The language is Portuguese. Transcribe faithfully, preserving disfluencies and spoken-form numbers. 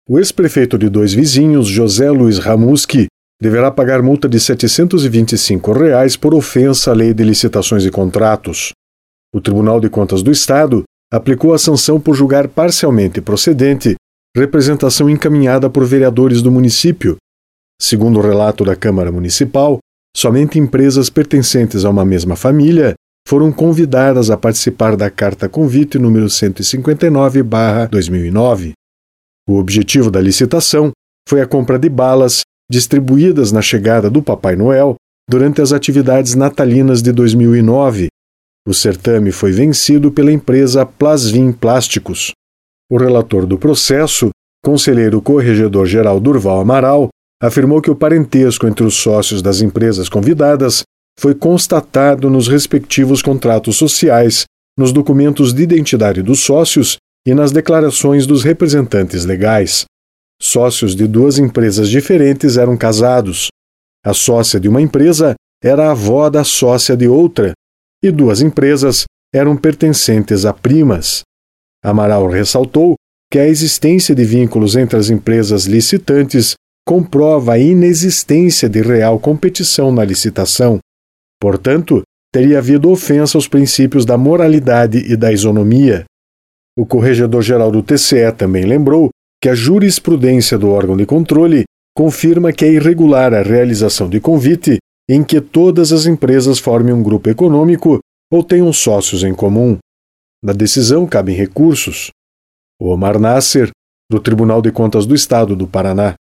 O ex-prefeito de Dois Vizinhos, José Luiz Ramuski, deverá pagar multa de setecentos e vinte e cinco reais por ofensa à Lei de Licitações e Contratos. O Tribunal de Contas do Estado aplicou a sanção por julgar parcialmente procedente representação encaminhada por vereadores do município. Segundo o relato da Câmara Municipal, somente empresas pertencentes a uma mesma família foram convidadas a participar da Carta Convite número cento e cinquenta e nove barra dois mil e nove. O objetivo da licitação foi a compra de balas distribuídas na chegada do Papai Noel durante as atividades natalinas de dois mil e nove. O certame foi vencido pela empresa Plasvin Plásticos. O relator do processo, conselheiro corregedor-geral Durval Amaral, afirmou que o parentesco entre os sócios das empresas convidadas foi constatado nos respectivos contratos sociais, nos documentos de identidade dos sócios e nas declarações dos representantes legais. Sócios de duas empresas diferentes eram casados. A sócia de uma empresa era a avó da sócia de outra, e duas empresas eram pertencentes a primas. Amaral ressaltou que a existência de vínculos entre as empresas licitantes comprova a inexistência de real competição na licitação. Portanto, teria havido ofensa aos princípios da moralidade e da isonomia. O corregedor-geral do T C E também lembrou que a jurisprudência do órgão de controle confirma que é irregular a realização de convite em que todas as empresas formem um grupo econômico ou tenham sócios em comum. Na decisão cabem recursos. Omar Nasser, do Tribunal de Contas do Estado do Paraná.